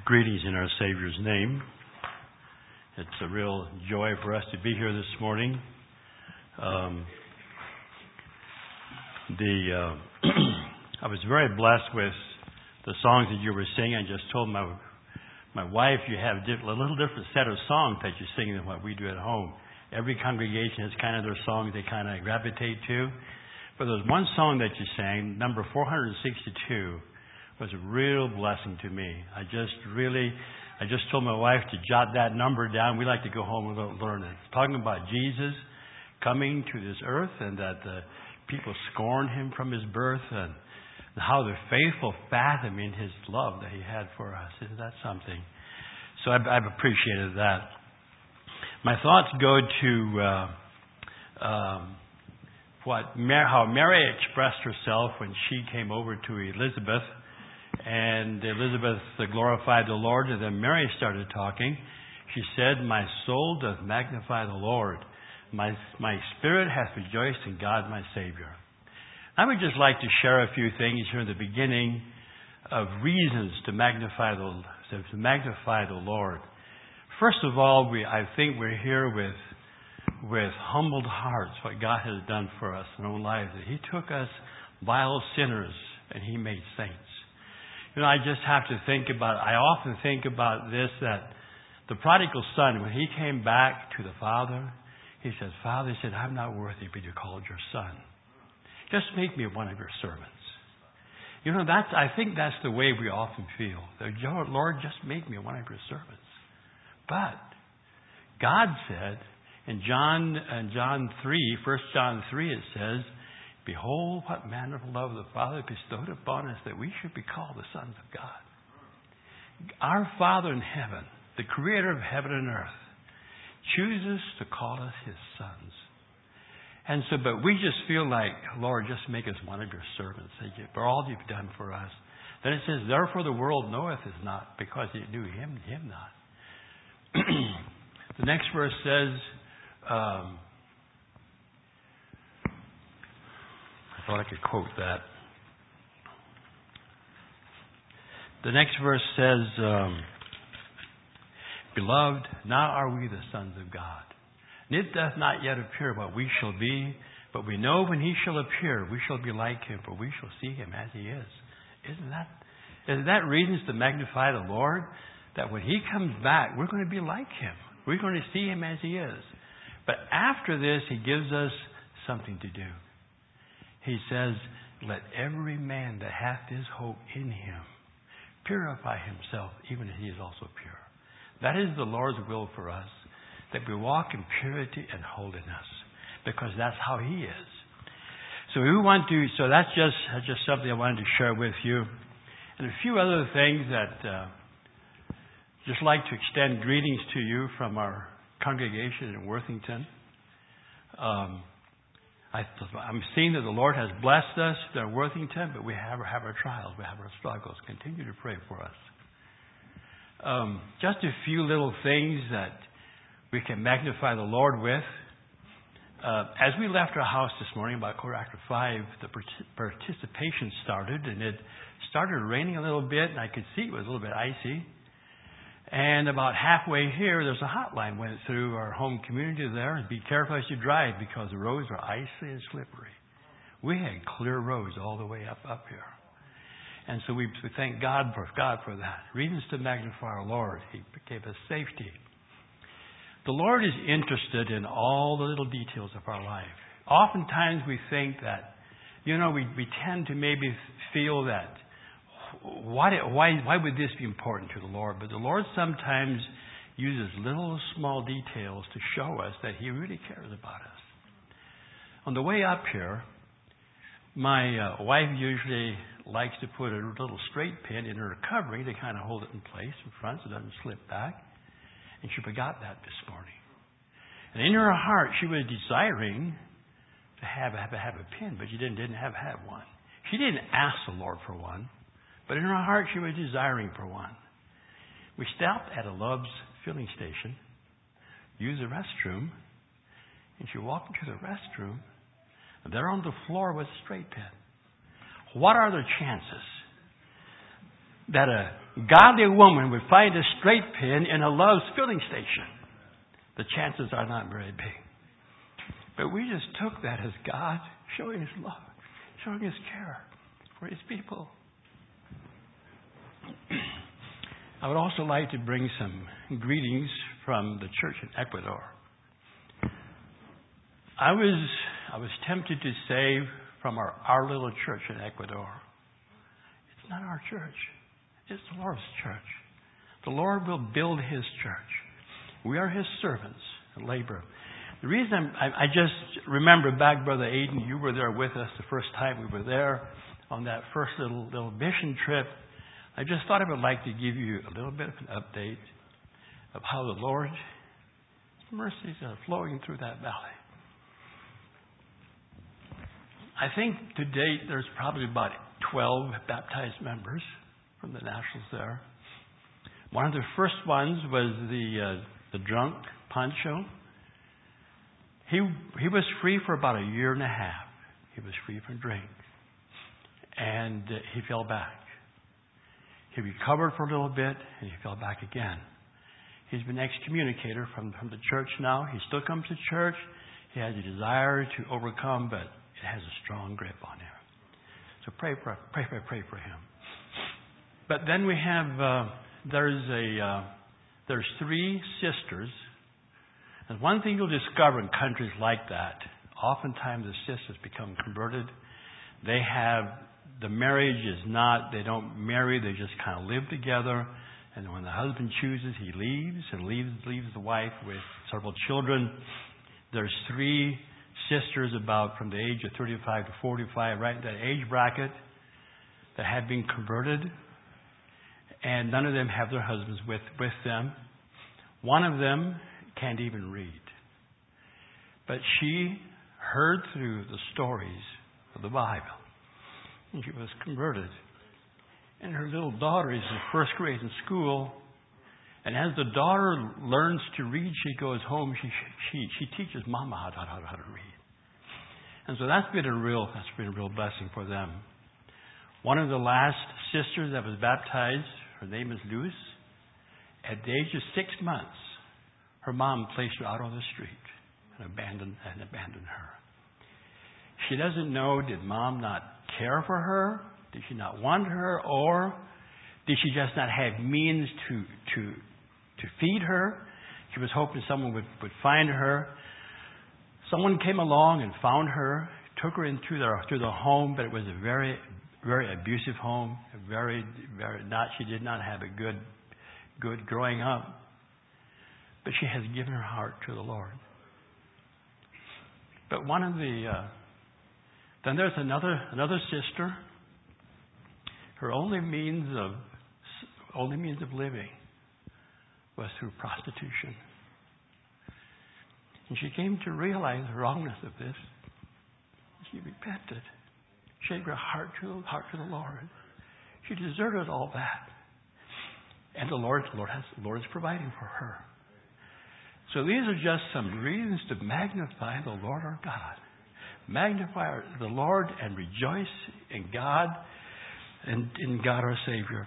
Greetings in our Savior's name. It's a real joy for us to be here this morning. I was very blessed with the songs that you were singing. I just told my wife you have a little different set of songs that you sing than what we do at home. Every congregation has kind of their songs they kind of gravitate to. But there was one song that you sang, number 462, was a real blessing to me. I just told my wife to jot that number down. We like to go home and learn it. It's talking about Jesus coming to this earth and that the people scorned him from his birth and how the faithful fathom in his love that he had for us. Isn't that something? So I've appreciated that. My thoughts go to how Mary expressed herself when she came over to Elizabeth. And Elizabeth glorified the Lord, and then Mary started talking. She said, "My soul doth magnify the Lord. My spirit hath rejoiced in God my Savior." I would just like to share a few things here in the beginning of reasons to magnify the Lord. First of all, I think we're here with humbled hearts, what God has done for us in our own lives. That he took us vile sinners and he made saints. I just have to I often think about this, that the prodigal son, when he came back to the father, he said, "Father," he said, "I'm not worthy to be called your son. Just make me one of your servants." I think that's the way we often feel. Lord, just make me one of your servants. But God said in John 3, 1 John 3, it says, "Behold, what manner of love the Father bestowed upon us, that we should be called the sons of God." Our Father in heaven, the creator of heaven and earth, chooses to call us his sons. And so, but we just feel like, "Lord, just make us one of your servants for all you've done for us." Then it says, "Therefore the world knoweth us not, because it knew him not." The next verse says, I thought I could quote that. The next verse says, "Beloved, now are we the sons of God. And it doth not yet appear what we shall be, but we know when he shall appear, we shall be like him, for we shall see him as he is." Isn't that reasons to magnify the Lord? That when he comes back, we're going to be like him. We're going to see him as he is. But after this, he gives us something to do. He says, "Let every man that hath his hope in him purify himself, even as he is also pure." That is the Lord's will for us, that we walk in purity and holiness, because that's how he is. So that's just something I wanted to share with you. And a few other things that just like to extend greetings to you from our congregation in Worthington. I'm seeing that the Lord has blessed us in Worthington, but we have our trials, we have our struggles. Continue to pray for us. Just a few little things that we can magnify the Lord with. As we left our house this morning, about 5:15, the participation started, and it started raining a little bit, and I could see it was a little bit icy. And about halfway here, there's a hotline went through our home community there. And be careful as you drive, because the roads are icy and slippery. We had clear roads all the way up here. And so we thank God for that. Reasons to magnify our Lord. He gave us safety. The Lord is interested in all the little details of our life. Oftentimes we think that, we tend to maybe feel that, why would this be important to the Lord? But the Lord sometimes uses little small details to show us that he really cares about us. On the way up here, my wife usually likes to put a little straight pin in her covering to kind of hold it in place in front so it doesn't slip back. And she forgot that this morning. And in her heart, she was desiring to have a pin, but she didn't have one. She didn't ask the Lord for one. But in her heart, she was desiring for one. We stopped at a Love's filling station, used the restroom, and she walked into the restroom, and there on the floor was a straight pin. What are the chances that a godly woman would find a straight pin in a Love's filling station, the chances are not very big. But we just took that as God showing His love, showing His care for His people. I would also like to bring some greetings from the church in Ecuador. I was tempted to say from our little church in Ecuador. It's not our church. It's the Lord's church. The Lord will build His church. We are His servants and labor. The reason I just remember back, Brother Aiden, you were there with us the first time we were there on that first little mission trip. I just thought I would like to give you a little bit of an update of how the Lord's mercies are flowing through that valley. I think to date there's probably about 12 baptized members from the nationals there. One of the first ones was the drunk Pancho. He was free for about a year and a half. He was free from drink. And he fell back. He recovered for a little bit, and he fell back again. He's been excommunicated from the church now. He still comes to church. He has a desire to overcome, but it has a strong grip on him. So pray for him. But then we have there's 3 sisters. And one thing you'll discover in countries like that, oftentimes the sisters become converted. The marriage is not, they don't marry, they just kind of live together. And when the husband chooses, he leaves and leaves the wife with several children. There's 3 sisters about from the age of 35 to 45, right in that age bracket, that have been converted. And none of them have their husbands with them. One of them can't even read. But she heard through the stories of the Bible. And she was converted. And her little daughter is in first grade in school. And as the daughter learns to read, she goes home. She teaches Mama how to read. And so that's been a real blessing for them. One of the last sisters that was baptized, her name is Luz. At the age of 6 months, her mom placed her out on the street and abandoned her. She doesn't know, did mom not care for her? Did she not want her? Or did she just not have means to feed her? She was hoping someone would find her. Someone came along and found her, took her into the home, but it was a very, very abusive home. She did not have a good growing up. But she has given her heart to the Lord. But then there's another sister. Her only means of living was through prostitution. And she came to realize the wrongness of this. She repented. She gave her heart to the Lord. She deserted all that. And the Lord is providing for her. So these are just some reasons to magnify the Lord our God. Magnify the Lord and rejoice in God and in God our Savior.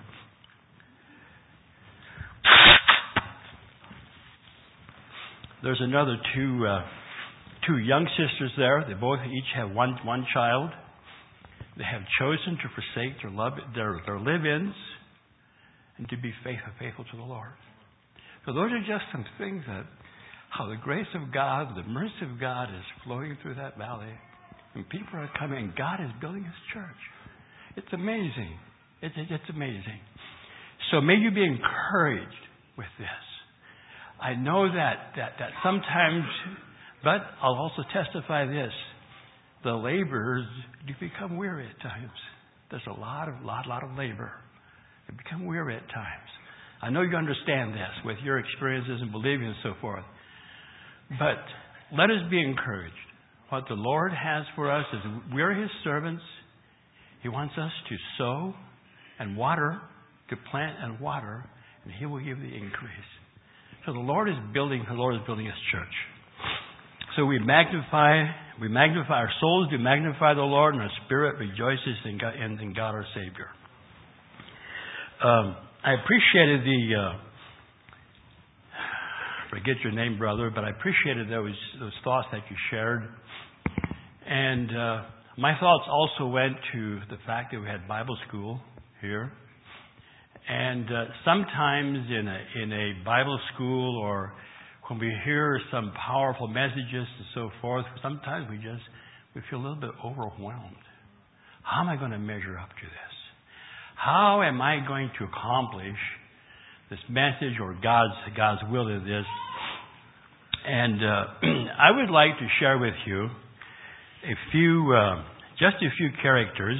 There's another two young sisters there. They both each have one child. They have chosen to forsake their live-ins and to be faithful to the Lord. So those are just some things that how the grace of God, the mercy of God is flowing through that valley. And people are coming, and God is building His church. It's amazing. It's amazing. So may you be encouraged with this. I know that sometimes, but I'll also testify this. The laborers do become weary at times. There's a lot of labor. They become weary at times. I know you understand this with your experiences and believing and so forth. But let us be encouraged. What the Lord has for us is we're His servants. He wants us to sow and water, to plant and water, and He will give the increase. So the Lord is building His church. So we magnify our souls, we magnify the Lord, and our spirit rejoices in God our Savior. I appreciated forget your name, brother, but I appreciated those thoughts that you shared. And my thoughts also went to the fact that we had Bible school here. And sometimes in a Bible school, or when we hear some powerful messages and so forth, sometimes we feel a little bit overwhelmed. How am I going to measure up to this? How am I going to accomplish this message or God's will in this? And I would like to share with you just a few characters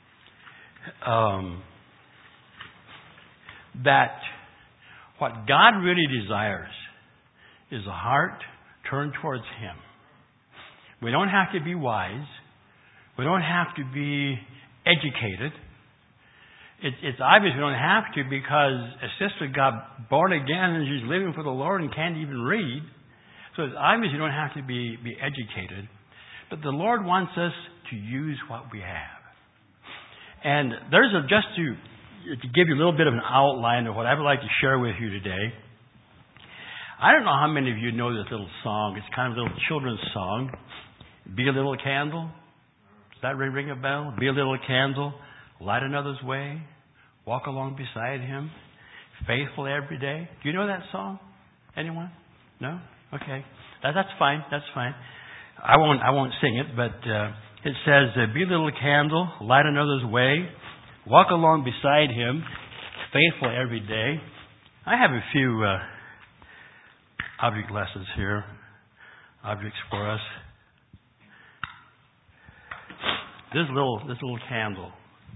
that what God really desires is a heart turned towards Him. We don't have to be wise. We don't have to be educated. It's obvious we don't have to, because a sister got born again and she's living for the Lord and can't even read. So it's obvious you don't have to be educated. But the Lord wants us to use what we have. And just to give you a little bit of an outline of what I would like to share with you today. I don't know how many of you know this little song. It's kind of a little children's song. Be a little candle. Does that ring a bell? Be a little candle. Light another's way. Walk along beside Him. Faithful every day. Do you know that song? Anyone? No? Okay. That's fine. That's fine. I won't sing it, but it says, be a little candle. Light another's way. Walk along beside Him. Faithful every day. I have a few object lessons here. Objects for us. This little candle.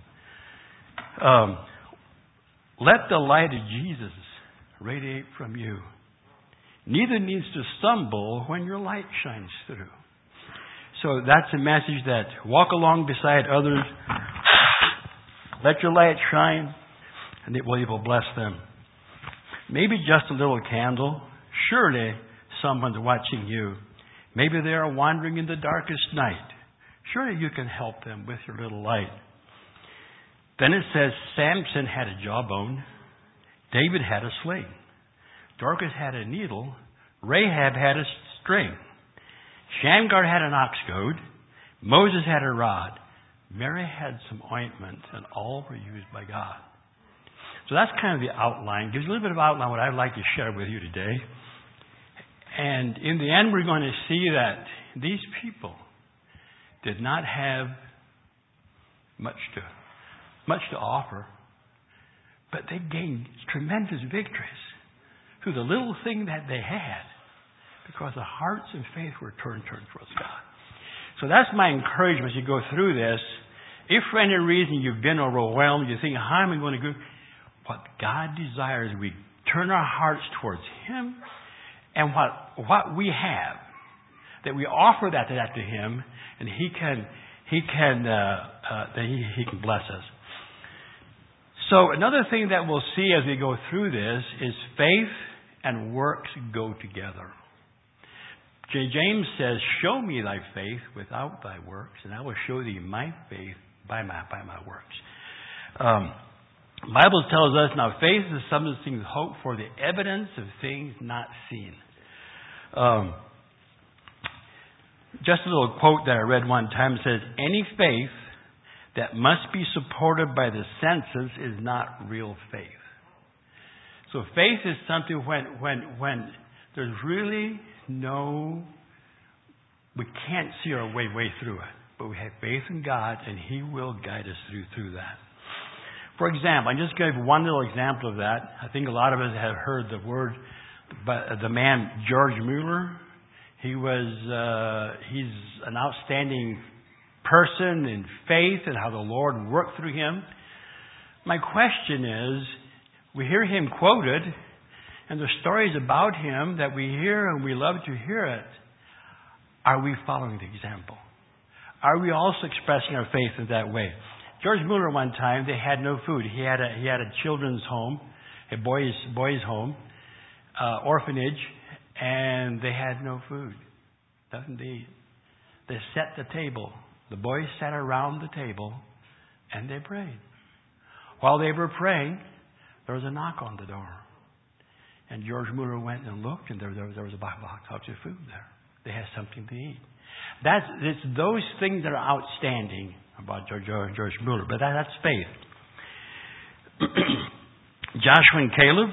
Let the light of Jesus radiate from you. Neither needs to stumble when your light shines through. So that's a message that walk along beside others. Let your light shine, and it will bless them. Maybe just a little candle. Surely someone's watching you. Maybe they are wandering in the darkest night. Surely you can help them with your little light. Then it says Samson had a jawbone. David had a sling. Dorcas had a needle. Rahab had a string. Shamgar had an ox goad. Moses had a rod. Mary had some ointment, and all were used by God. So that's kind of the outline. Gives a little bit of outline what I'd like to share with you today. And in the end, we're going to see that these people did not have much to offer, but they gained tremendous victories through the little thing that they had, because the hearts and faith were turned towards God. So that's my encouragement as you go through this. If for any reason you've been overwhelmed, you think, how am I going to go? What God desires, we turn our hearts towards Him, and what we have, that we offer that to Him, and He can bless us. So another thing that we'll see as we go through this is faith and works go together. James says, show me thy faith without thy works, and I will show thee my faith by my works. The Bible tells us, now faith is some things hoped for, the evidence of things not seen. Just a little quote that I read one time says, any faith that must be supported by the senses is not real faith. So faith is something when there's really we can't see our way through it. But we have faith in God, and He will guide us through that. For example, I just gave one little example of that. I think a lot of us have heard the word, but the man George Mueller, he's an outstanding person in faith and how the Lord worked through him. My question is, we hear him quoted, and the stories about him that we hear and we love to hear it. Are we following the example? Are we also expressing our faith in that way? George Mueller, one time, they had no food. He had a children's home, a boys' home, orphanage, and they had no food. Nothing to eat. They set the table. The boys sat around the table, and they prayed. While they were praying, there was a knock on the door. And George Mueller went and looked, and there was a box of food there. They had something to eat. It's those things that are outstanding about George Mueller, but that's faith. Joshua and Caleb.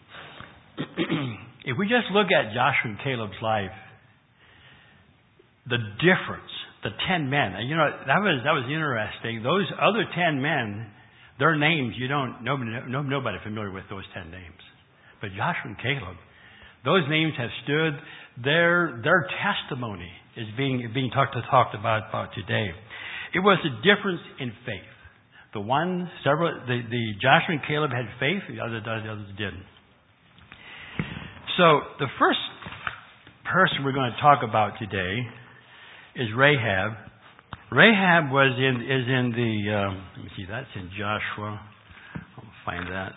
If we just look at Joshua and Caleb's life, the difference, the 10 men, that was interesting. Those other 10 men, their names, nobody familiar with those 10 names. But Joshua and Caleb, those names have stood. Their testimony is being talked about today. It was a difference in faith. The Joshua and Caleb had faith, the others didn't. So the first person we're going to talk about today is Rahab. Rahab is in the let me see, that's in Joshua. I'll find that.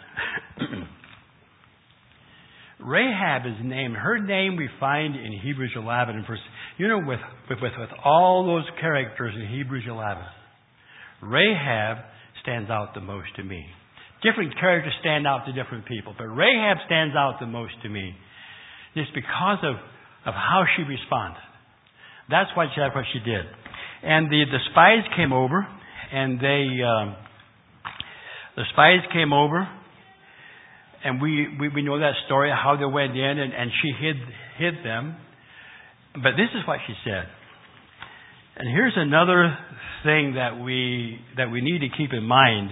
Rahab is named. Her name we find in Hebrews 11. With all those characters in Hebrews 11, Rahab stands out the most to me. Different characters stand out to different people, but Rahab stands out the most to me. It's because of how she responded. That's what she did. And the spies came over, and the spies came over. And we know that story, how they went in and she hid them. But this is what she said. And here's another thing that we need to keep in mind.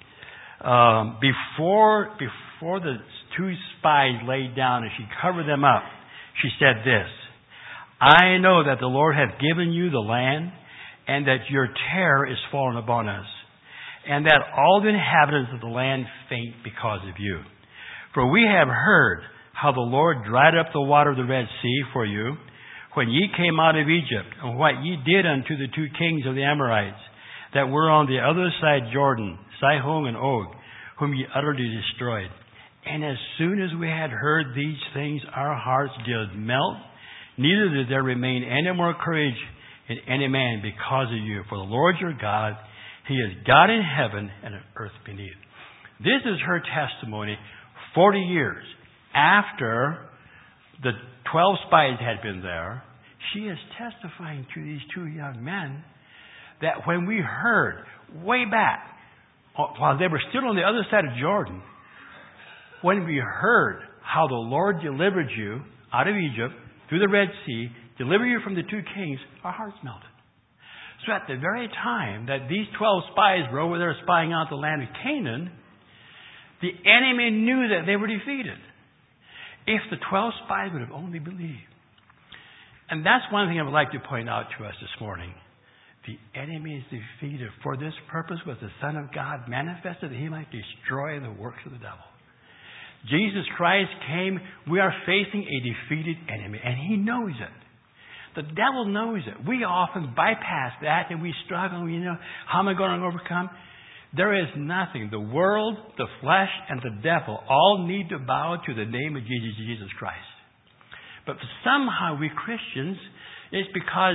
Before the two spies laid down and she covered them up, she said this: I know that the Lord hath given you the land, and that your terror is fallen upon us, and that all the inhabitants of the land faint because of you. For we have heard how the Lord dried up the water of the Red Sea for you when ye came out of Egypt, and what ye did unto the two kings of the Amorites that were on the other side Jordan, Sihon and Og, whom ye utterly destroyed. And as soon as we had heard these things, our hearts did melt, neither did there remain any more courage in any man because of you. For the Lord your God, He is God in heaven and on earth beneath. This is her testimony 40 years after the 12 spies had been there. She is testifying to these two young men that when we heard way back, while they were still on the other side of Jordan, when we heard how the Lord delivered you out of Egypt through the Red Sea, delivered you from the two kings, our hearts melted. So at the very time that these 12 spies were over there spying out the land of Canaan, the enemy knew that they were defeated. If the 12 spies would have only believed. And that's one thing I would like to point out to us this morning. The enemy is defeated. For this purpose was the Son of God manifested, that He might destroy the works of the devil. Jesus Christ came. We are facing a defeated enemy, and He knows it. The devil knows it. We often bypass that, and we struggle. How am I going to overcome? There is nothing. The world, the flesh, and the devil all need to bow to the name of Jesus Christ. But somehow we Christians, it's because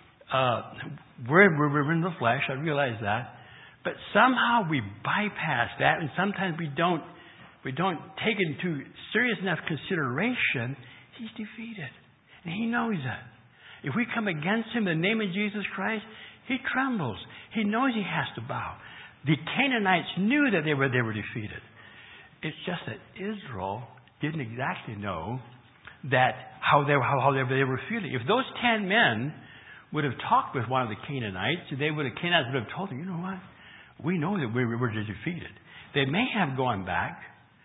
we're in the flesh. I realize that. But somehow we bypass that, and sometimes we don't take into serious enough consideration. He's defeated, and He knows that. If we come against Him in the name of Jesus Christ, He trembles. He knows He has to bow. The Canaanites knew that they were defeated. It's just that Israel didn't exactly know that how they were feeling. If those 10 men would have talked with one of the Canaanites, Canaanites would have told them, you know what? We know that we were defeated. They may have gone back,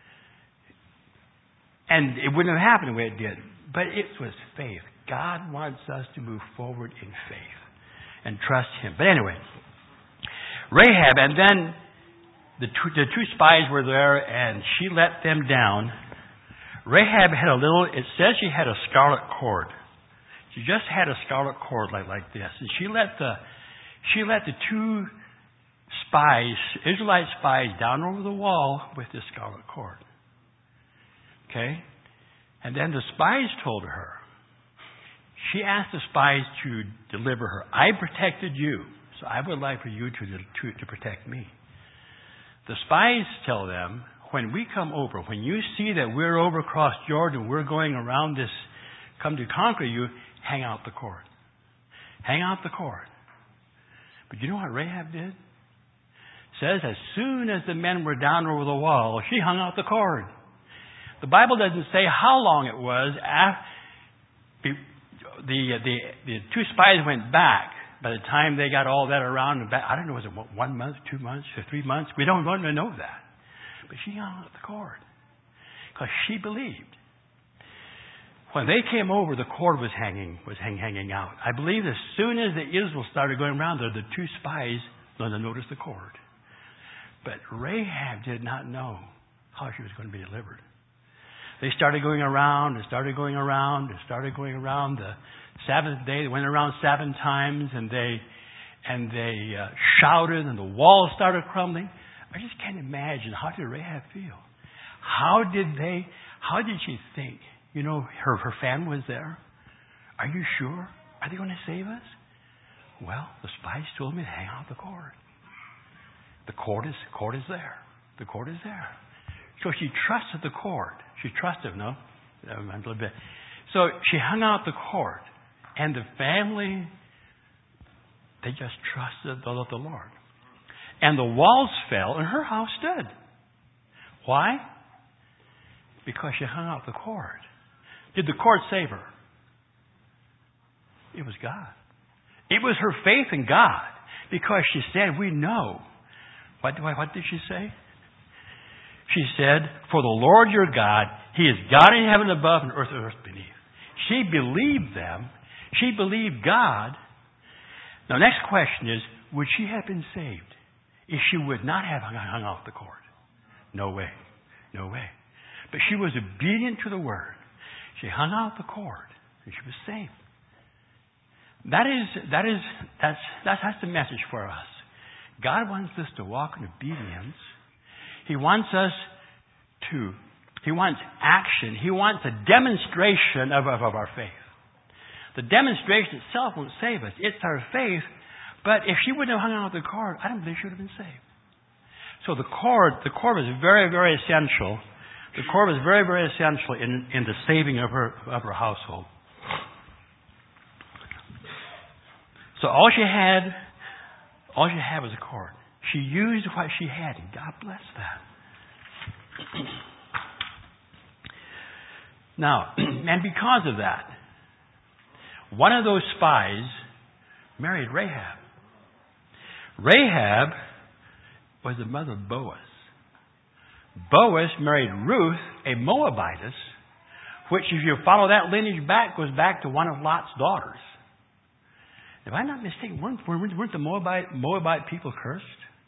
and it wouldn't have happened the way it did. But it was faith. God wants us to move forward in faith and trust Him. But anyway, Rahab, and then the two spies were there, and she let them down. Rahab had it says she had a scarlet cord. She just had a scarlet cord like this. And she let the two spies, Israelite spies, down over the wall with this scarlet cord. Okay? And then the spies told her. She asked the spies to deliver her. I protected you, so I would like for you to protect me. The spies tell them, when we come over, when you see that we're over across Jordan, we're going around this, come to conquer you, hang out the cord. Hang out the cord. But you know what Rahab did? It says as soon as the men were down over the wall, she hung out the cord. The Bible doesn't say how long it was after the two spies went back. By the time they got all that around and back, I don't know, was it 1 month, 2 months, or 3 months? We don't want to know that. But she hung out the cord because she believed. When they came over, the cord was hanging out. I believe as soon as the Israel started going around there, the two spies noticed the cord. But Rahab did not know how she was going to be delivered. They started going around and started going around and started going around. The Sabbath day, they went around 7 times and they shouted and the walls started crumbling. I just can't imagine, how did Rahab feel? How did she think? You know, her family was there. Are you sure? Are they going to save us? Well, the spies told me to hang out the cord. The cord is there. The cord is there. So she trusted the cord. She trusted, no? A little bit. So she hung out the cord. And the family, they just trusted the Lord. And the walls fell and her house stood. Why? Because she hung out the cord. Did the cord save her? It was God. It was her faith in God. Because she said, we know. What did she say? She said, for the Lord your God, He is God in heaven above and earth beneath. She believed them. She believed God. Now, next question is, would she have been saved if she would not have hung out the cord? No way. No way. But she was obedient to the Word. She hung out the cord and she was saved. That's the message for us. God wants us to walk in obedience. He wants action. He wants a demonstration of our faith. The demonstration itself won't save us. It's our faith. But if she wouldn't have hung out the cord, I don't believe she would have been saved. So the cord was very, very essential. The cord was very, very essential in the saving of her household. So all she had was a cord. She used what she had, and God bless that. Now, and because of that, one of those spies married Rahab. Rahab was the mother of Boaz. Boaz married Ruth, a Moabitess, which, if you follow that lineage back, goes back to one of Lot's daughters. If I'm not mistaken, weren't the Moabite people cursed?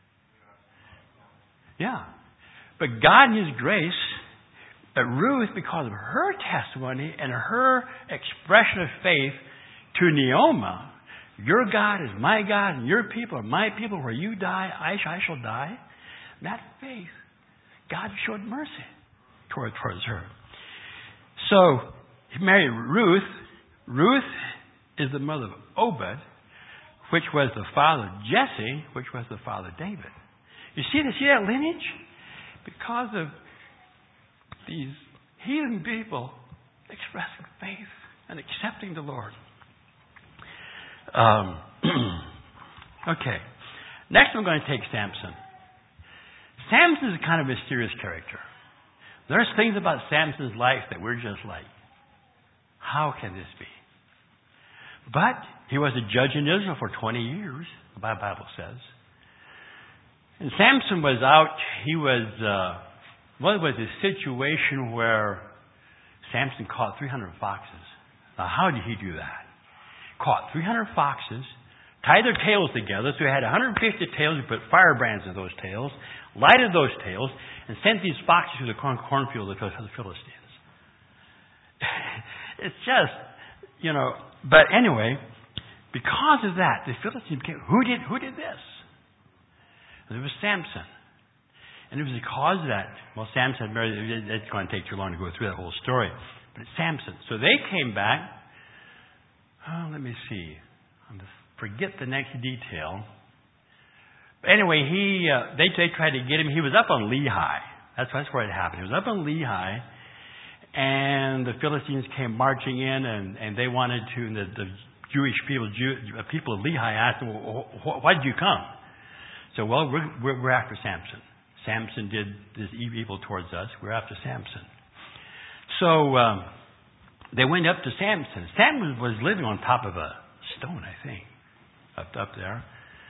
Yeah. But God in His grace, but Ruth, because of her testimony and her expression of faith to Naomi, your God is my God and your people are my people. Where you die, I shall die. That faith, God showed mercy towards her. So, he married Ruth. Ruth is the mother of Obed, which was the father of Jesse, which was the father of David. You see that lineage? Because of these heathen people expressing faith and accepting the Lord. Okay. Next I'm going to take Samson. Samson is a kind of mysterious character. There's things about Samson's life that we're just like, how can this be? But he was a judge in Israel for 20 years, the Bible says. And Samson was out, it was a situation where Samson caught 300 foxes. Now, how did he do that? Caught 300 foxes, tied their tails together, so he had 150 tails. He put firebrands in those tails, lighted those tails, and sent these foxes to the cornfield of the Philistines. It's just, but anyway, because of that, the Philistines came. Who did this? And it was Samson. And it was because of that. Well, Samson married. It's going to take too long to go through that whole story. But it's Samson. So they came back. Oh, let me see. I'm going to forget the next detail. But anyway, they tried to get him. He was up on Lehi. That's where it happened. It was up in Lehi, and the Philistines came marching in, and they wanted to, and the Jewish people of Lehi asked them, well, why did you come? So, well, we're after Samson. Samson did this evil towards us. We're after Samson. So they went up to Samson. Samson was living on top of a stone, I think, up there.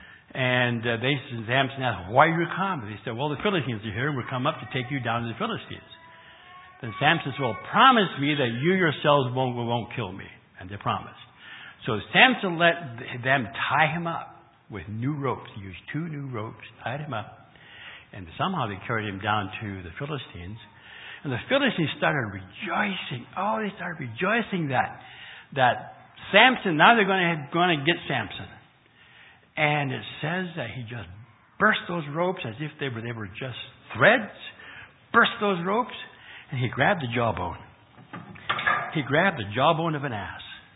And Samson asked, why are you come? They said, well, the Philistines are here, and we're come up to take you down to the Philistines. Then Samson said, well, promise me that you yourselves won't kill me. And they promised. So Samson let them tie him up with new ropes. He used 2 new ropes, tied him up. And somehow they carried him down to the Philistines. And the Philistines started rejoicing. Oh, they started rejoicing that Samson, now they're going to get Samson. And it says that he just burst those ropes as if they were just threads. Burst those ropes. And he grabbed the jawbone. He grabbed the jawbone of an ass.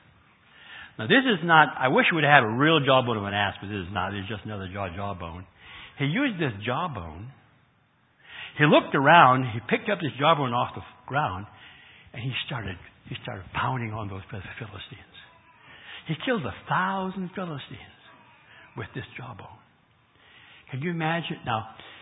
Now this is not, I wish we would have a real jawbone of an ass, but this is not. It's just another jawbone. He used this jawbone. He looked around. He picked up this jawbone off the ground, and he started pounding on those Philistines. He killed 1,000 Philistines with this jawbone. Can you imagine? Now,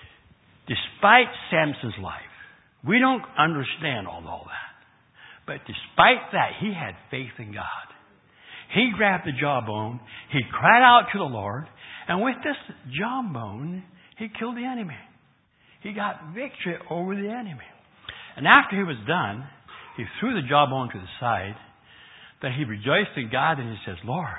despite Samson's life, we don't understand all that. But despite that, he had faith in God. He grabbed the jawbone. He cried out to the Lord. And with this jawbone, he killed the enemy. He got victory over the enemy. And after he was done, he threw the jawbone to the side. Then he rejoiced in God and he says, Lord,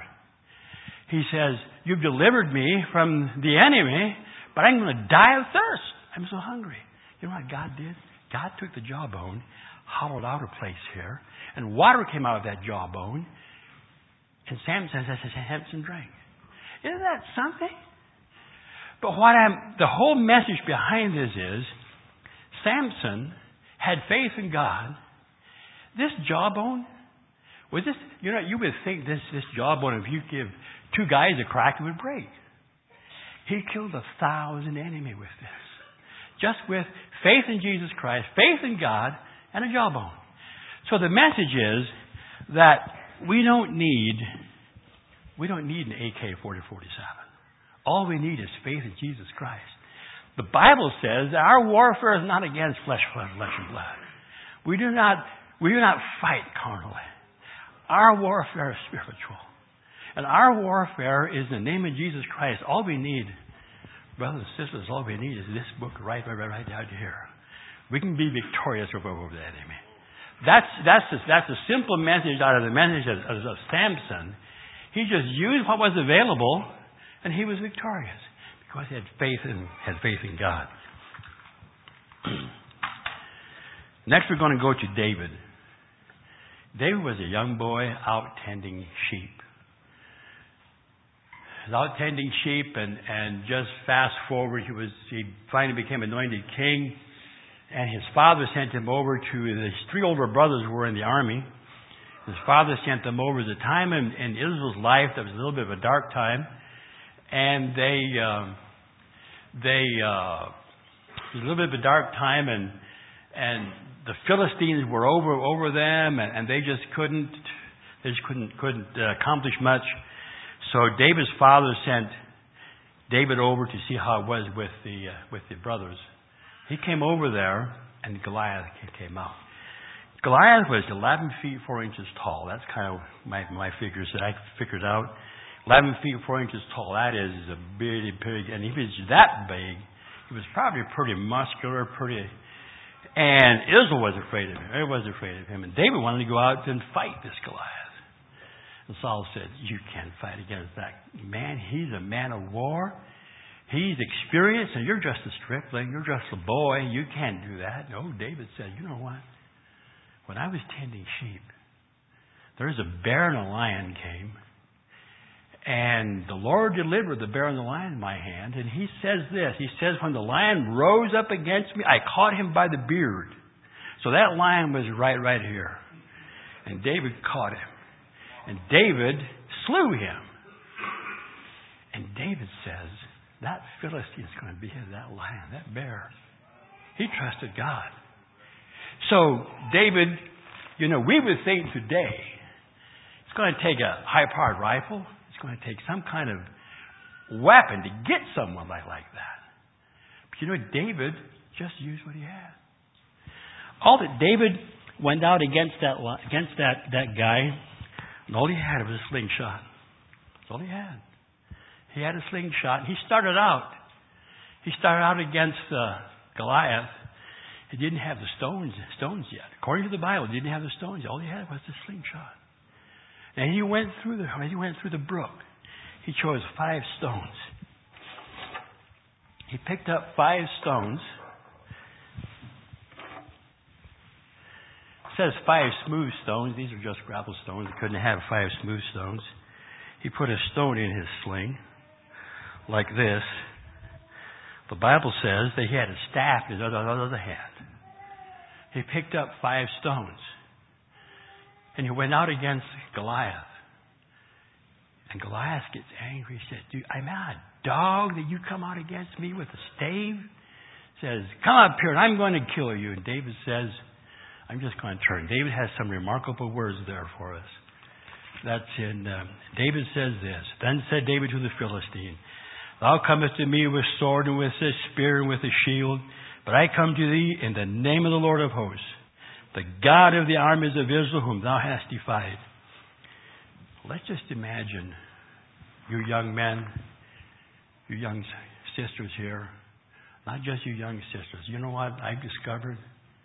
he says, you've delivered me from the enemy, but I'm going to die of thirst. I'm so hungry. You know what God did? God took the jawbone, hollowed out a place here, and water came out of that jawbone. And Samson drank. Isn't that something? But the whole message behind this is, Samson had faith in God. This jawbone, you would think this jawbone, if you give 2 guys a crack, it would break. He killed 1,000 enemies with this. Just with faith in Jesus Christ, faith in God, and a jawbone. So the message is that we don't need an AK-47. All we need is faith in Jesus Christ. The Bible says that our warfare is not against flesh and blood. We do not fight carnally. Our warfare is spiritual. And our warfare is in the name of Jesus Christ. All we need, brothers and sisters, all we need is this book right out here. We can be victorious over the enemy. That's a simple message out of the message of Samson. He just used what was available, and he was victorious because he had faith in God. Next, we're going to go to David. David was a young boy out tending sheep. He was out tending sheep, and just fast forward, he finally became anointed king. And his father sent him over to his 3 older brothers who were in the army. His father sent them over. It was a time in Israel's life that was a little bit of a dark time. And it was a little bit of a dark time, and the Philistines were over them, and they just couldn't accomplish much. So David's father sent David over to see how it was with the brothers. He came over there, and Goliath came out. Goliath was 11 feet 4 inches tall. That's kind of my figures that I figured out. 11 feet 4 inches tall. That is a big. And if he was that big, he was probably pretty muscular, And Israel was afraid of him. Everybody was afraid of him. And David wanted to go out and fight this Goliath. And Saul said, you can't fight against that man. He's a man of war. He's experienced, and you're just a stripling. You're just a boy. You can't do that. No, David said, you know what? When I was tending sheep, there was a bear and a lion came. And the Lord delivered the bear and the lion in my hand. And he says this. He says, when the lion rose up against me, I caught him by the beard. So that lion was right here. And David caught him. And David slew him. And David says, that Philistine is going to be that lion, that bear. He trusted God. So David, we would think today, it's going to take a high-powered rifle. It's going to take some kind of weapon to get someone like that. But David just used what he had. All that David went out against that guy, and all he had was a slingshot. That's all he had. He had a slingshot. He started out against Goliath. He didn't have the stones yet. According to the Bible, he didn't have the stones. All he had was the slingshot. And he went through the brook. He chose 5 stones. He picked up 5 stones. It says 5 smooth stones. These are just gravel stones. He couldn't have 5 smooth stones. He put a stone in his sling, like this. The Bible says that he had a staff in his other hand. He picked up 5 stones. And he went out against Goliath. And Goliath gets angry. He says, "Dude, am I a dog that you come out against me with a stave?" He says, "Come up here and I'm going to kill you." And David says, I'm just going to turn. David has some remarkable words there for us. That's in, David says this. Then said David to the Philistine, "Thou comest to me with sword and with a spear and with a shield, but I come to thee in the name of the Lord of hosts, the God of the armies of Israel, whom thou hast defied." Let's just imagine you young men, you young sisters here, not just you young sisters. You know what I've discovered?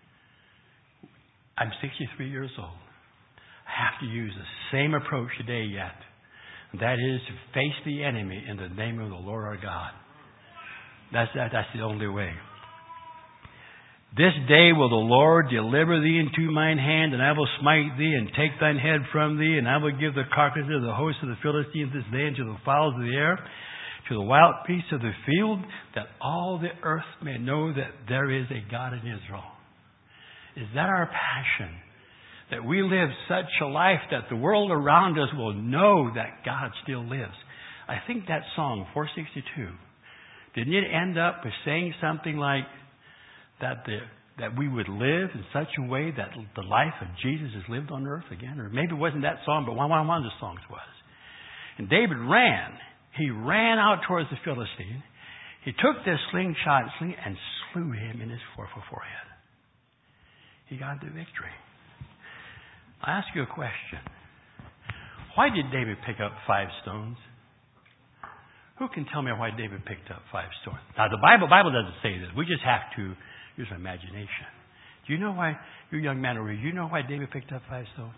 I'm 63 years old. I have to use the same approach today yet. And that is to face the enemy in the name of the Lord our God. That's the only way. "This day will the Lord deliver thee into mine hand, and I will smite thee, and take thine head from thee, and I will give the carcass of the host of the Philistines this day unto the fowls of the air, to the wild beasts of the field, that all the earth may know that there is a God in Israel." Is that our passion? That we live such a life that the world around us will know that God still lives. I think that song, 462, didn't it end up with saying something like that we would live in such a way that the life of Jesus is lived on earth again? Or maybe it wasn't that song, but one of the songs was. And David ran. He ran out towards the Philistine. He took this slingshot and slew him in his forehead. He got the victory. I ask you a question. Why did David pick up 5 stones? Who can tell me why David picked up 5 stones? Now, the Bible doesn't say this. We just have to use our imagination. Do you know why, you young man over here, you know why David picked up 5 stones?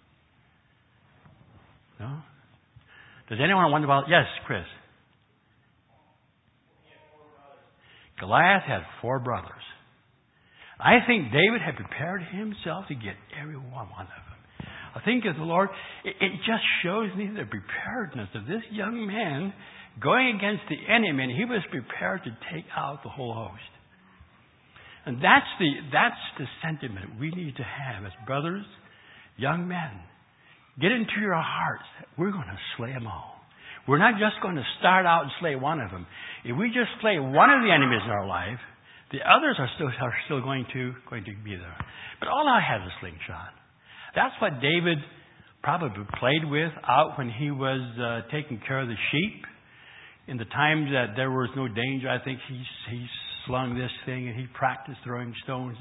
No? Does anyone wonder about, yes, Chris? Goliath had 4 brothers. I think David had prepared himself to get every one of them. I think of the Lord, it just shows me the preparedness of this young man going against the enemy, and he was prepared to take out the whole host. And that's the sentiment we need to have as brothers, young men. Get into your hearts that we're going to slay them all. We're not just going to start out and slay one of them. If we just slay one of the enemies in our life, the others are still going to be there. But all I have is a slingshot. That's what David probably played with out when he was taking care of the sheep. In the times that there was no danger, I think he slung this thing and he practiced throwing stones.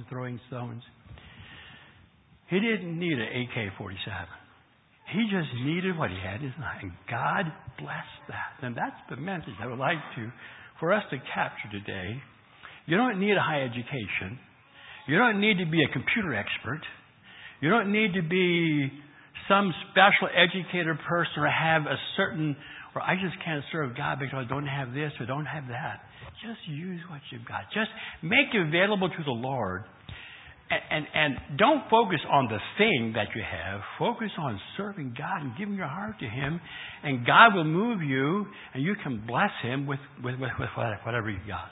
He didn't need an AK-47. He just needed what he had in his life. And God blessed that. And that's the message I would like for us to capture today. You don't need a high education. You don't need to be a computer expert. You don't need to be some special educated person or have a certain, or I just can't serve God because I don't have this or don't have that. Just use what you've got. Just make it available to the Lord. And don't focus on the thing that you have. Focus on serving God and giving your heart to Him. And God will move you and you can bless Him with whatever you've got.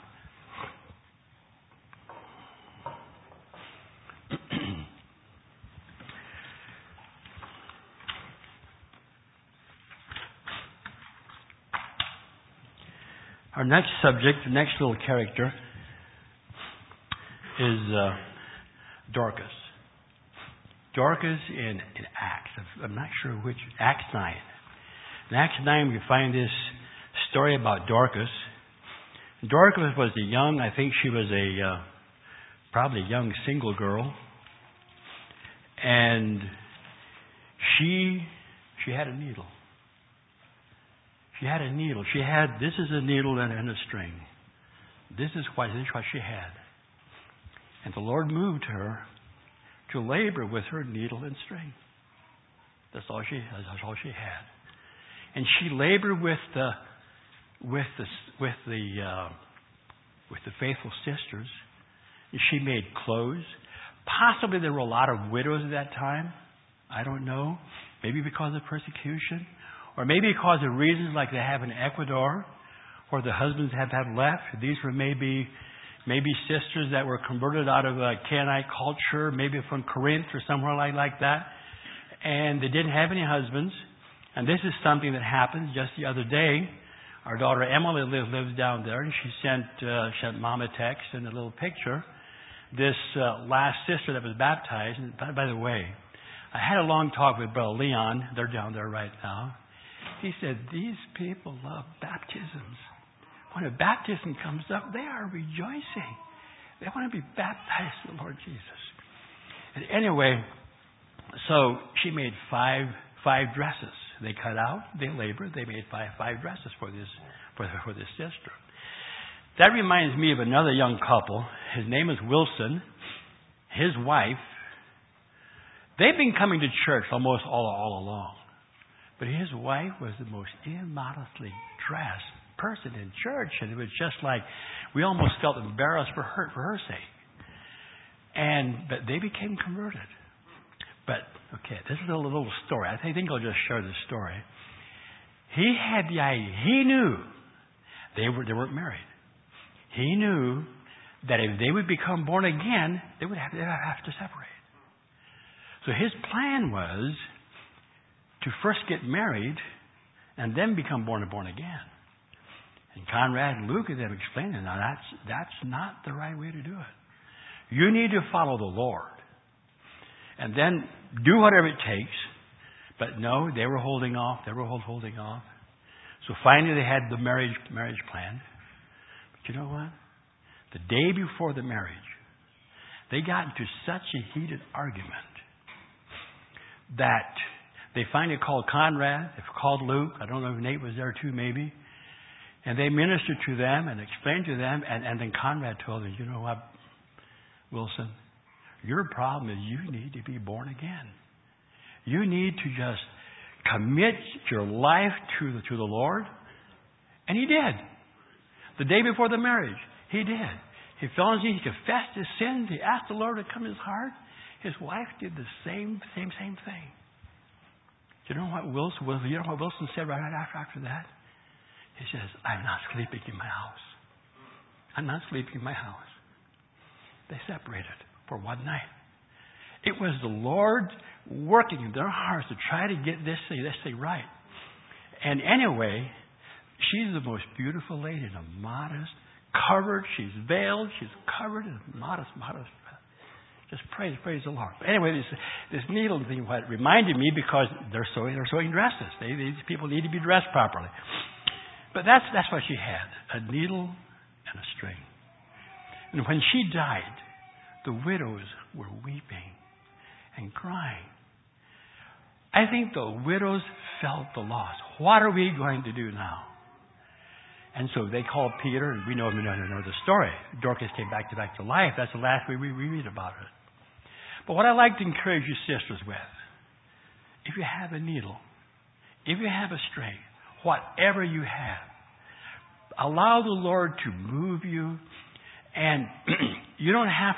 Our next subject, the next little character, is Dorcas. Dorcas in Acts. I'm not sure which. Acts 9. In Acts 9, we find this story about Dorcas. Dorcas was I think she was probably a young single girl. And she had a needle. She had a needle. This is a needle and a string. This is what she had. And the Lord moved her to labor with her needle and string. That's all she had. And she labored with the faithful sisters. And she made clothes. Possibly there were a lot of widows at that time. I don't know. Maybe because of persecution. Or maybe because of reasons like they have in Ecuador, where the husbands have left. These were maybe sisters that were converted out of a Canaanite culture, maybe from Corinth or somewhere like that. And they didn't have any husbands. And this is something that happened just the other day. Our daughter Emily lives down there, and she sent Mom a text and a little picture. This last sister that was baptized, and by the way, I had a long talk with Brother Leon. They're down there right now. He said, these people love baptisms. When a baptism comes up, they are rejoicing. They want to be baptized in the Lord Jesus. And anyway, so she made five dresses. They cut out, they labored, they made five dresses for this sister. That reminds me of another young couple. His name is Wilson. His wife. They've been coming to church almost all along. But his wife was the most immodestly dressed person in church. And it was just like, we almost felt embarrassed for her sake. But they became converted. But, okay, this is a little story. I think I'll just share this story. He had the idea. He knew they weren't married. He knew that if they would become born again, they would have to separate. So his plan was to first get married and then become born again. And Conrad and Luke and them explained, now that's not the right way to do it. You need to follow the Lord. And then do whatever it takes. But no, they were holding off. Holding off. So finally they had the marriage plan. But you know what? The day before the marriage, they got into such a heated argument that they finally called Conrad. They called Luke. I don't know if Nate was there too, maybe. And they ministered to them and explained to them. And then Conrad told them, you know what, Wilson? Your problem is you need to be born again. You need to just commit your life to the Lord. And he did. The day before the marriage, he did. He fell on his knees. He confessed his sins. He asked the Lord to come in his heart. His wife did the same thing. You know what Wilson said right after that? He says, I'm not sleeping in my house. I'm not sleeping in my house. They separated for one night. It was the Lord working in their hearts to try to get this thing right. And anyway, she's the most beautiful lady in a modest, covered, she's veiled, she's covered in a modest. Just praise the Lord. But anyway, this needle thing what reminded me because they're sewing dresses. These people need to be dressed properly. But that's what she had, a needle and a string. And when she died, the widows were weeping and crying. I think the widows felt the loss. What are we going to do now? And so they called Peter, and we know the story. Dorcas came back to life. That's the last we read about it. But what I like to encourage you sisters with, if you have a needle, if you have a string, whatever you have, allow the Lord to move you. And you don't have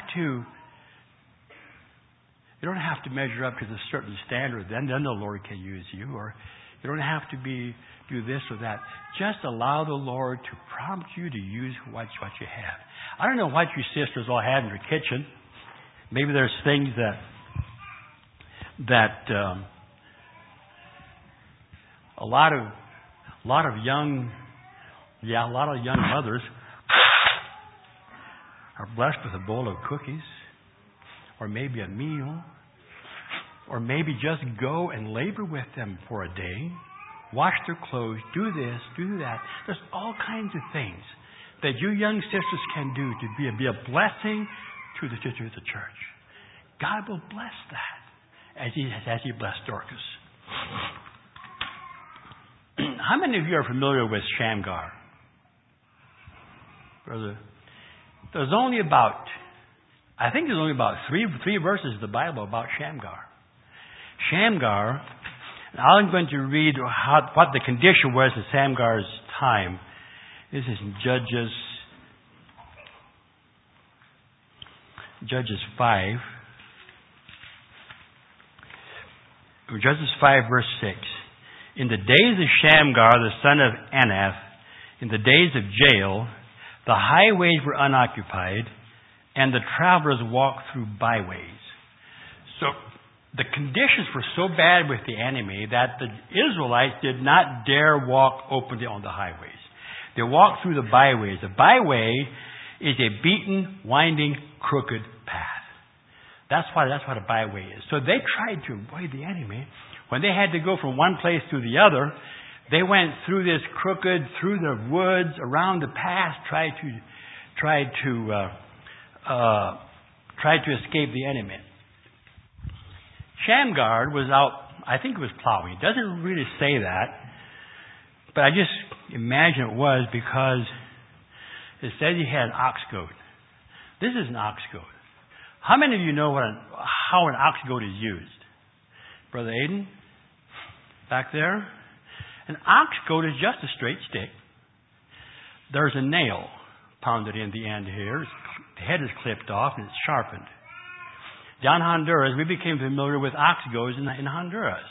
to measure up to the certain standard. Then the Lord can use you. Or you don't have to do this or that. Just allow the Lord to prompt you to use what you have. I don't know what you sisters all have in your kitchen. Maybe there's things that a lot of young mothers are blessed with a bowl of cookies, or maybe a meal, or maybe just go and labor with them for a day, wash their clothes, do this, do that. There's all kinds of things that you young sisters can do to be a blessing to the church. God will bless that as He blessed Dorcas. How many of you are familiar with Shamgar? Brother, there's only about three verses in the Bible about Shamgar. Shamgar, I'm going to read what the condition was at Shamgar's time. This is in Judges 5. Judges 5, verse 6. In the days of Shamgar, the son of Anath, in the days of Jael, the highways were unoccupied, and the travelers walked through byways. So the conditions were so bad with the enemy that the Israelites did not dare walk openly on the highways. They walked through the byways. The byway is a beaten, winding, crooked path. That's what a byway is. So they tried to avoid the enemy. When they had to go from one place to the other, they went through this crooked, through the woods, around the pass, tried to escape the enemy. Shamgar was out, I think it was plowing. It doesn't really say that, but I just imagine it was because it says he had an ox goad. This is an ox goad. How many of you know how an ox goad is used? Brother Aiden? Back there? An ox goad is just a straight stick. There's a nail pounded in the end here. The head is clipped off and it's sharpened. Down in Honduras, we became familiar with ox goads in Honduras.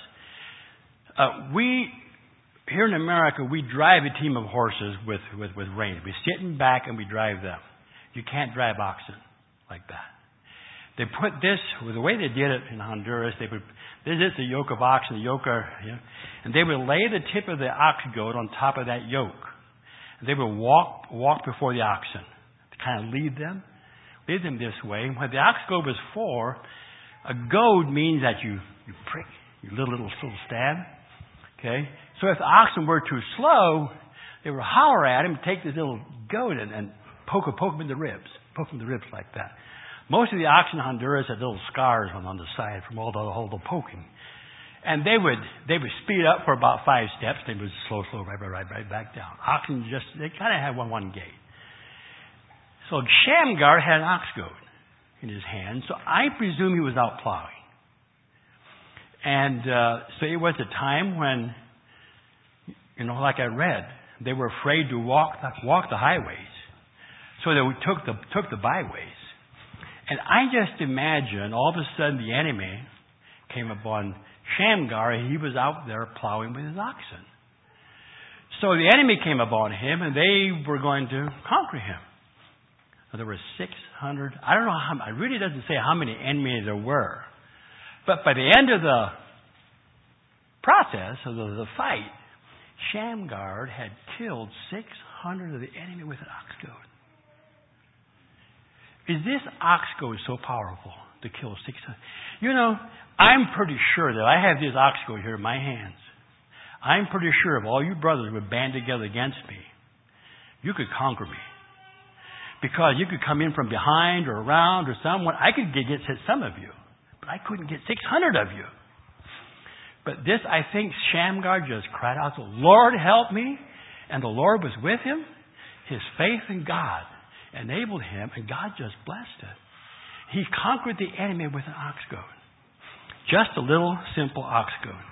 Here in America, we drive a team of horses with reins. We sit in back and we drive them. You can't drive oxen like that. They put this, the way they did it in Honduras, this is the yoke of oxen, and they would lay the tip of the ox goad on top of that yoke. And they would walk before the oxen to kind of lead them this way. What the ox goad was for, a goad means that you prick, you little stab. Okay? So if the oxen were too slow, they would holler at him, take this little goad and poke him in the ribs. Poke him in the ribs like that. Most of the oxen in Honduras had little scars on the side from all the poking. And they would speed up for about 5 steps. They would slow, right back down. Oxen they kind of had one gait. So Shamgar had an ox goad in his hand. So I presume he was out plowing. And so it was a time when, like I read, they were afraid to walk the highways. So they took the byways. And I just imagine all of a sudden the enemy came upon Shamgar and he was out there plowing with his oxen. So the enemy came upon him and they were going to conquer him. Now, there were 600, I don't know it really doesn't say how many enemies there were. But by the end of the process of the fight, Shamgar had killed 600 of the enemy with an ox goad. Is this ox goad so powerful to kill 600? I'm pretty sure that I have this ox goad here in my hands. I'm pretty sure if all you brothers would band together against me, you could conquer me. Because you could come in from behind or around or someone. I could get some of you, but I couldn't get 600 of you. But this, I think Shamgar just cried out, Lord, help me. And the Lord was with him. His faith in God enabled him, and God just blessed it. He conquered the enemy with an ox goad. Just a little simple ox goad.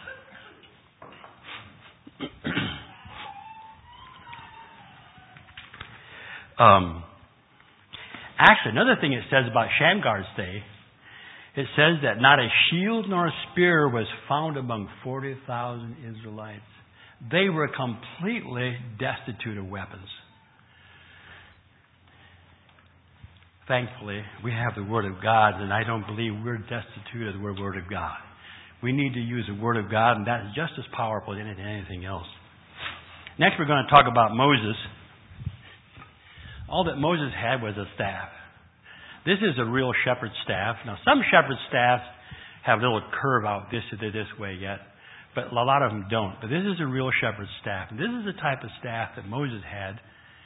Actually, another thing it says about Shamgar's day, it says that not a shield nor a spear was found among 40,000 Israelites. They were completely destitute of weapons. Thankfully, we have the Word of God, and I don't believe we're destitute of the Word of God. We need to use the Word of God, and that is just as powerful than anything else. Next, we're going to talk about Moses. All that Moses had was a staff. This is a real shepherd's staff. Now, some shepherd's staffs have a little curve out this way yet, but a lot of them don't. But this is a real shepherd's staff. And this is the type of staff that Moses had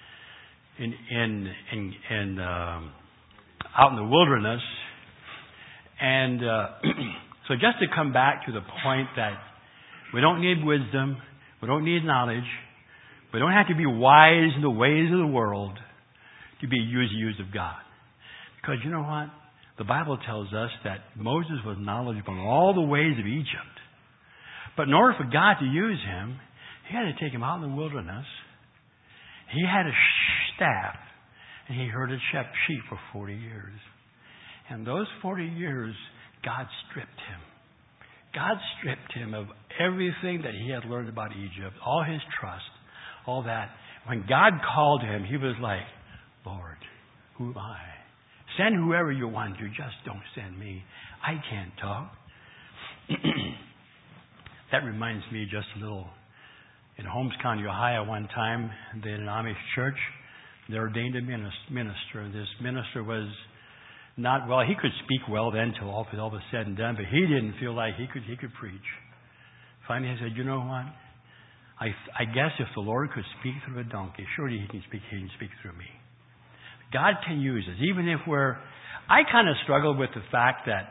out in the wilderness. And so just to come back to the point that we don't need wisdom, we don't need knowledge, we don't have to be wise in the ways of the world to be used of God. Because you know what? The Bible tells us that Moses was knowledgeable in all the ways of Egypt. But in order for God to use him, he had to take him out in the wilderness. He had a staff, and he herded sheep for 40 years. And those 40 years, God stripped him. God stripped him of everything that he had learned about Egypt, all his trust, all that. When God called him, he was like, Lord, who am I? Send whoever you want to, just don't send me. I can't talk. That reminds me just a little. In Holmes County, Ohio, one time, in an Amish church, they ordained a minister. This minister was not well. He could speak well then till all was said and done, but he didn't feel like he could preach. Finally, he said, you know what? I guess if the Lord could speak through a donkey, surely he can speak through me. God can use us, even if I kind of struggle with the fact that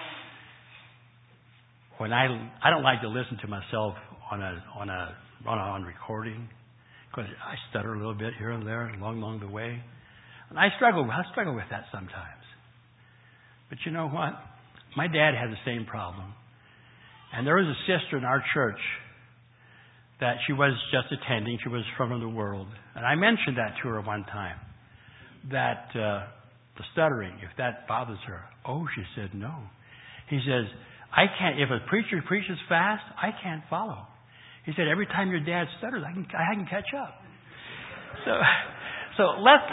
when I don't like to listen to myself on recording, because I stutter a little bit here and there along the way, and I struggle with that sometimes. But you know what? My dad had the same problem, and there was a sister in our church that she was just attending. She was from the world, and I mentioned that to her one time. That the stuttering, if that bothers her. Oh, she said, no. He says, I can't, if a preacher preaches fast, I can't follow. He said, every time your dad stutters, I can catch up. So let's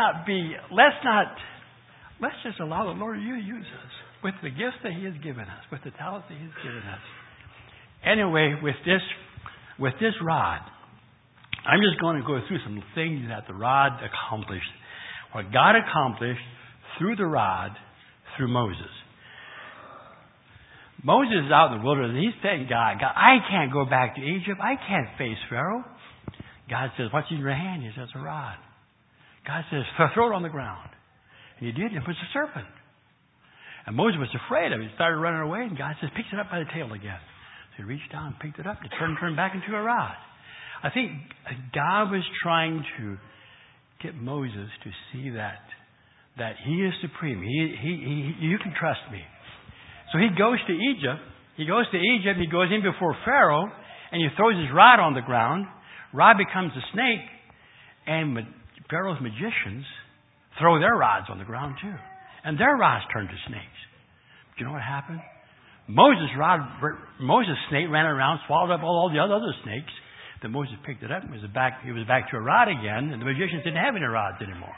just allow the Lord to use us with the gifts that he has given us, with the talents that he has given us. Anyway, with this rod, I'm just going to go through some things that the rod accomplished. What God accomplished through the rod, through Moses. Moses is out in the wilderness, and he's saying, God, I can't go back to Egypt. I can't face Pharaoh. God says, what's in your hand? He says, a rod. God says, throw it on the ground. And he did, and it was a serpent. And Moses was afraid of it. He started running away, and God says, picks it up by the tail again. So he reached down and picked it up, and it turned back into a rod. I think God was trying to get Moses to see that he is supreme. You can trust me. So he goes to Egypt. He goes in before Pharaoh, and he throws his rod on the ground. Rod becomes a snake, and Pharaoh's magicians throw their rods on the ground too. And their rods turn to snakes. Do you know what happened? Moses' snake ran around, swallowed up all the other snakes. Then Moses picked it up and he was back to a rod again, and the magicians didn't have any rods anymore.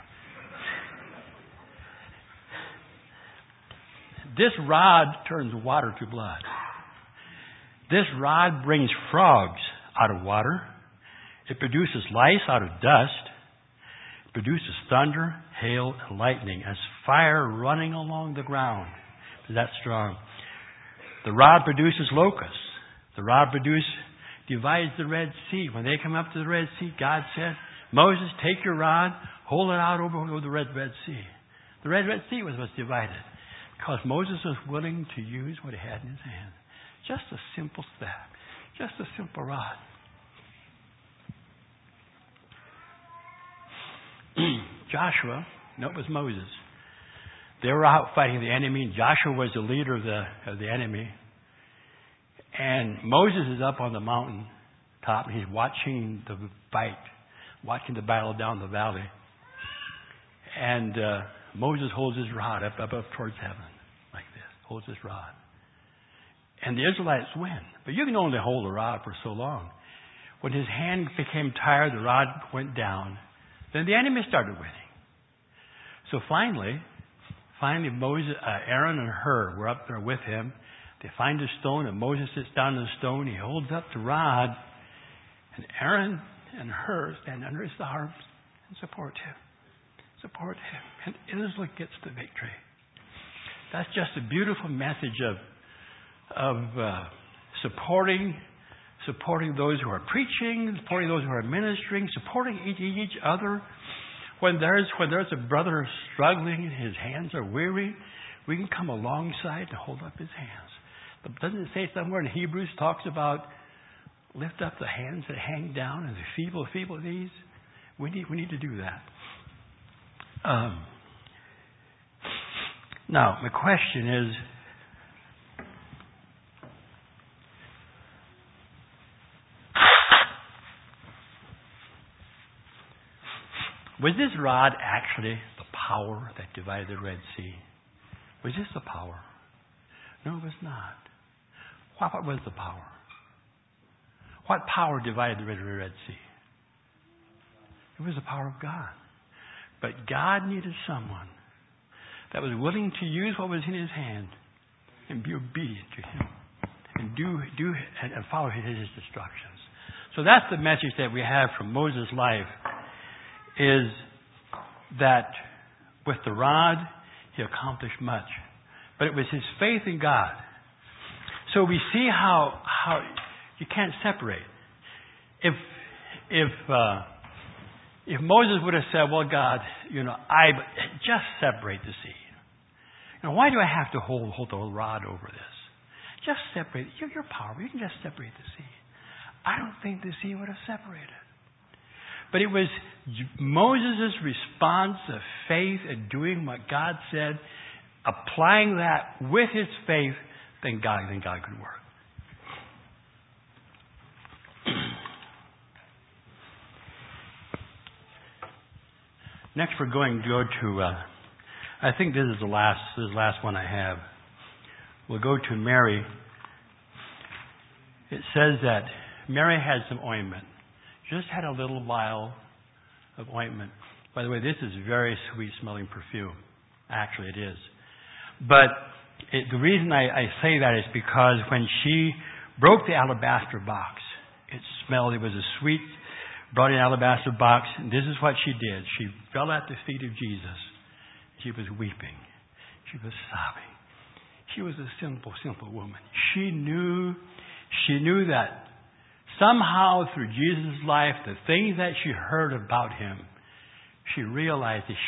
This rod turns water to blood. This rod brings frogs out of water. It produces lice out of dust. It produces thunder, hail, and lightning as fire running along the ground. That's strong. The rod produces locusts. The rod divides the Red Sea. When they come up to the Red Sea, God said, Moses, take your rod, hold it out over the Red Sea. The Red Sea was divided because Moses was willing to use what he had in his hand. Just a simple staff. Just a simple rod. Joshua, no, it was Moses. They were out fighting the enemy. Joshua was the leader of the enemy. And Moses is up on the mountain top, and he's watching the fight, watching the battle down the valley. And Moses holds his rod up towards heaven, like this, holds his rod. And the Israelites win. But you can only hold a rod for so long. When his hand became tired, the rod went down. Then the enemy started winning. So finally, Moses, Aaron and Hur were up there with him. They find a stone, and Moses sits down on the stone. He holds up the rod, and Aaron and Hur stand under his arms and support him. Support him. And Israel gets the victory. That's just a beautiful message of supporting those who are preaching, supporting those who are ministering, supporting each other. When there's a brother struggling, his hands are weary, we can come alongside to hold up his hands. But doesn't it say somewhere in Hebrews talks about lift up the hands that hang down and the feeble knees? We need to do that. Now, the question is, was this rod actually the power that divided the Red Sea? Was this the power? No, it was not. What was the power? What power divided the Red Sea? It was the power of God. But God needed someone that was willing to use what was in his hand and be obedient to him and do and follow his instructions. So that's the message that we have from Moses' life, is that with the rod he accomplished much, but it was his faith in God. So we see how you can't separate. If Moses would have said, "Well, God, I just separate the sea. Why do I have to hold the rod over this? Just separate. Your power. You can just separate the sea." I don't think the sea would have separated. But it was Moses' response of faith and doing what God said, applying that with his faith, then God could work. Next, we're going to go to. I think this is the last one I have. We'll go to Mary. It says that Mary had some ointment. Just had a little vial of ointment. By the way, this is very sweet-smelling perfume. Actually, it is. But the reason I say that is because when she broke the alabaster box, it smelled. It was a sweet, brought in alabaster box. And this is what she did. She fell at the feet of Jesus. She was weeping. She was sobbing. She was a simple woman. She knew that somehow through Jesus' life, the things that she heard about him, she realized that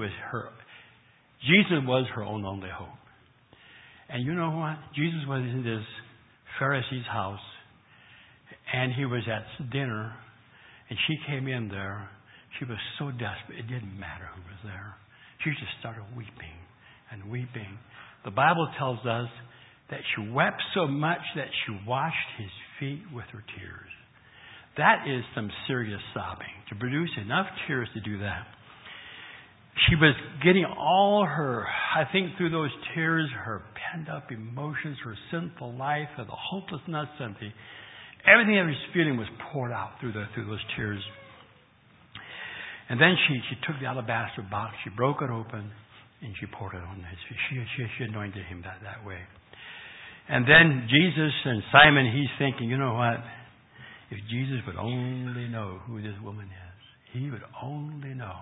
Jesus was her own only hope. And you know what? Jesus was in this Pharisee's house, and he was at dinner, and she came in there. She was so desperate, it didn't matter who was there. She just started weeping and weeping. The Bible tells us that she wept so much that she washed his feet with her tears. That is some serious sobbing. To produce enough tears to do that. She was getting all her, I think through those tears, her pent-up emotions, her sinful life, and the hopelessness, and everything that she was feeling was poured out through those tears. And then she took the alabaster box, she broke it open, and she poured it on his feet. She anointed him that way. And then Jesus and Simon, he's thinking, you know what? If Jesus would only know who this woman is, he would only know.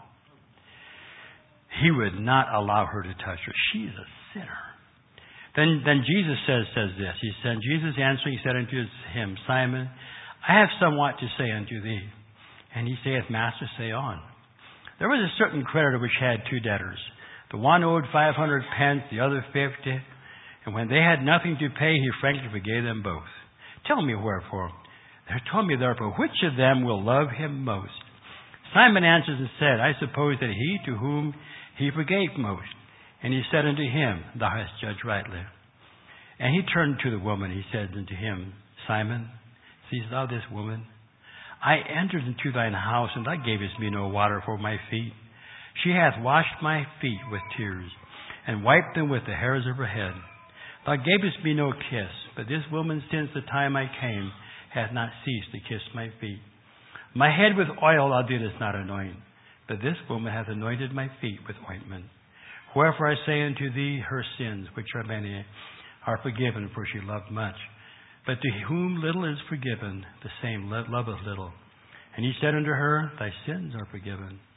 He would not allow her to touch her. She's a sinner. Then Jesus says this. He said, Jesus answering, he said unto him, Simon, I have somewhat to say unto thee. And he saith, Master, say on. There was a certain creditor which had two debtors. The one owed 500 pence, the other 50. And when they had nothing to pay, he frankly forgave them both. Tell me wherefore. Tell me therefore, which of them will love him most? Simon answers and said, I suppose that he to whom he forgave most. And he said unto him, Thou hast judged rightly. And he turned to the woman. He said unto him, Simon, seest thou this woman? I entered into thine house, and thou gavest me no water for my feet. She hath washed my feet with tears, and wiped them with the hairs of her head. Thou gavest me no kiss, but this woman since the time I came hath not ceased to kiss my feet. My head with oil thou didst not anoint, but this woman hath anointed my feet with ointment. Wherefore I say unto thee, her sins, which are many, are forgiven, for she loved much. But to whom little is forgiven, the same loveth little. And he said unto her, Thy sins are forgiven.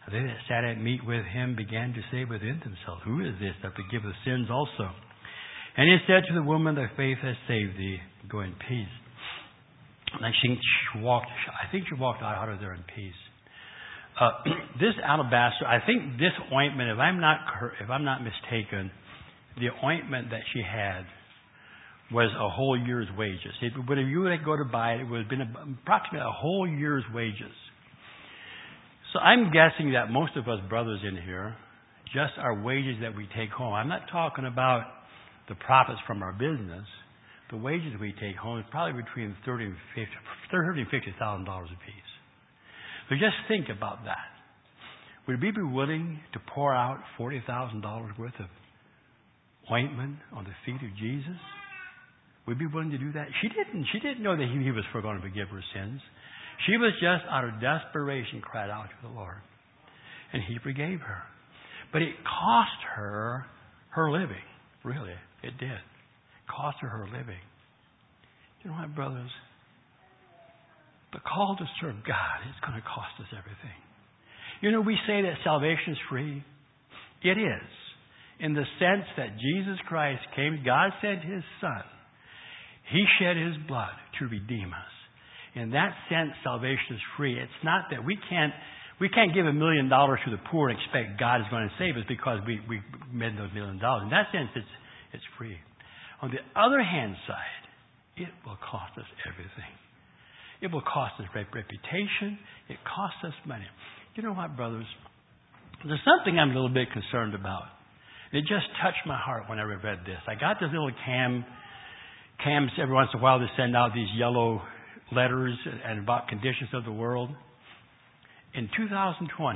They that sat at meat with him began to say within themselves, Who is this that forgiveth sins also? And he said to the woman, Thy faith has saved thee. Go in peace. And I think she walked out of there in peace. This alabaster, I think this ointment, if I'm not mistaken, the ointment that she had was a whole year's wages. But if you were to go to buy it, it would have been approximately a whole year's wages. So I'm guessing that most of us brothers in here, just our wages that we take home. I'm not talking about the profits from our business. The wages we take home is probably between $30,000 and $50,000 a piece. So just think about that. Would we be willing to pour out $40,000 worth of ointment on the feet of Jesus? Would we be willing to do that? She didn't know that he was going to forgive her sins. She was just out of desperation cried out to the Lord. And he forgave her. But it cost her her living. Really, it did. It cost her living. You know what, brothers? The call to serve God is going to cost us everything. You know, we say that salvation is free. It is. In the sense that Jesus Christ came, God sent His Son. He shed His blood to redeem us. In that sense, salvation is free. It's not that we can't give $1 million to the poor and expect God is going to save us because we made those $1 million. In that sense, it's free. On the other hand side, it will cost us everything. It will cost us reputation. It costs us money. You know what, brothers? There's something I'm a little bit concerned about. It just touched my heart when I read this. I got this little cams every once in a while to send out these yellow letters and about conditions of the world. In 2020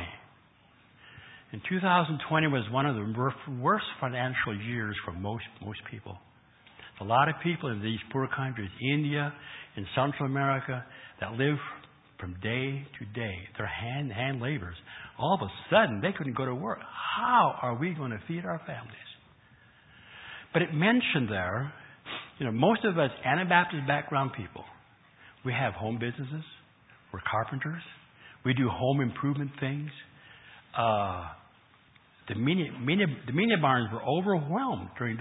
was one of the worst financial years for most people. A lot of people in these poor countries, India and Central America, that live from day to day. They're hand laborers. All of a sudden, they couldn't go to work. How are we going to feed our families? But it mentioned there, most of us Anabaptist background people, we have home businesses. We're carpenters. We do home improvement things. The media barns were overwhelmed during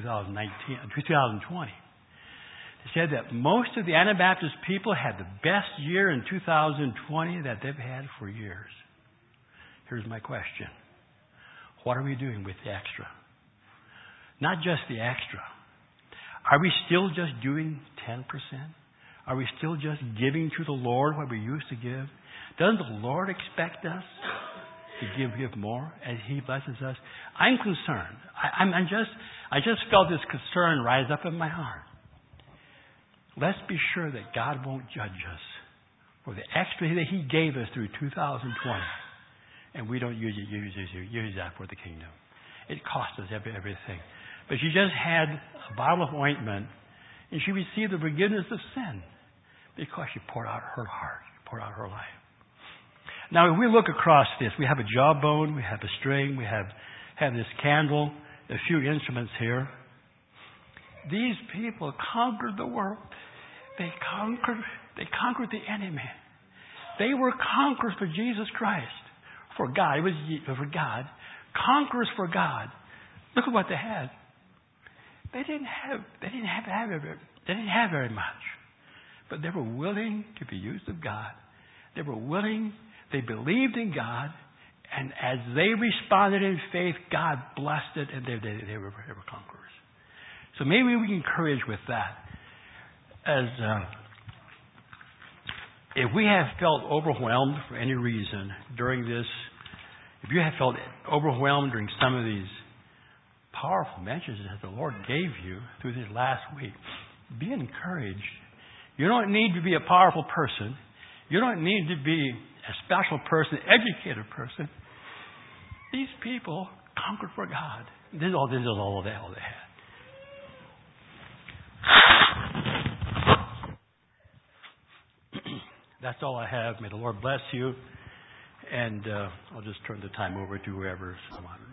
2020. They said that most of the Anabaptist people had the best year in 2020 that they've had for years. Here's my question. What are we doing with the extra? Not just the extra. Are we still just doing 10%? Are we still just giving to the Lord what we used to give? Doesn't the Lord expect us to give more as He blesses us? I'm concerned. I just felt this concern rise up in my heart. Let's be sure that God won't judge us for the extra that He gave us through 2020, and we don't use that for the kingdom. It cost us everything. But she just had a bottle of ointment, and she received the forgiveness of sin because she poured out her heart, poured out her life. Now, if we look across this, we have a jawbone, we have a string, we have this candle, a few instruments here. These people conquered the world. They conquered the enemy. They were conquerors for Jesus Christ, for God. It was for God. Conquerors for God. Look at what they had. They didn't have very much, but they were willing to be used of God. They were willing. They believed in God, and as they responded in faith, God blessed it, and they were conquerors. So maybe we can encourage with that. As if we have felt overwhelmed for any reason during this, if you have felt overwhelmed during some of these powerful messages that the Lord gave you through this last week, be encouraged. You don't need to be a powerful person. You don't need to be a special person, educated person. These people conquered for God. This is all they had. That's all I have. May the Lord bless you. And I'll just turn the time over to whoever's on.